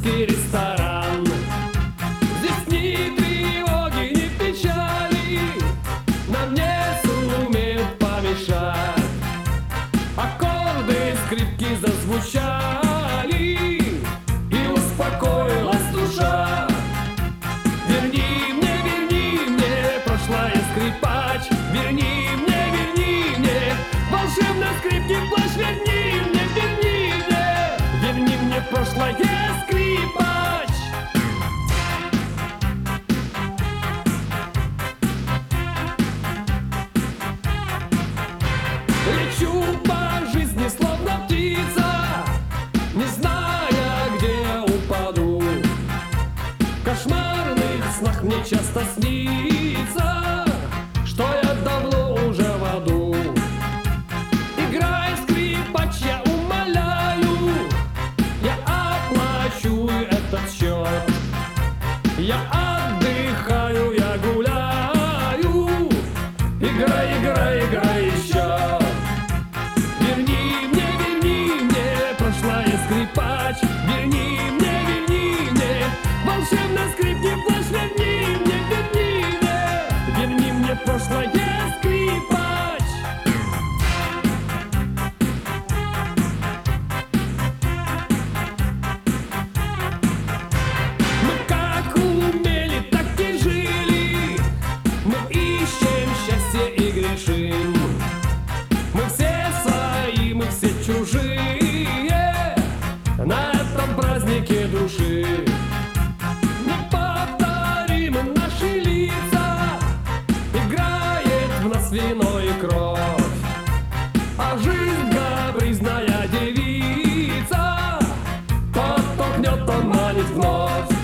русский ресторан. Здесь ни тревоги, ни печали нам не сумеют помешать. Аккорды скрипки зазвучали, и успокоилась душа. Верни мне, прошлое, скрипач. Верни мне, волшебной скрипки плащ. Верни мне, прошлое, скрипач. Лечу по жизни, словно птица, не зная, где упаду. В кошмарных снах мне часто снится, что я давно уже в аду. Играй, скрипач, я умоляю, я оплачу этот счет. Я отдыхаю, я гуляю. Играй, играй, играй еще. Верни мне, прошлое, скрипач. Верни мне, волшебной скрипки плащ. Верни мне, прошлое, скрипач. Мы как умели, так и жили. Мы ищем счастье и грешим. Мы все свои, мы все чужие на этом празднике души. Неповторимы наши лица, играет в нас вино и кровь. А жизнь капризная девица, тот, кто гнет, он манит вновь.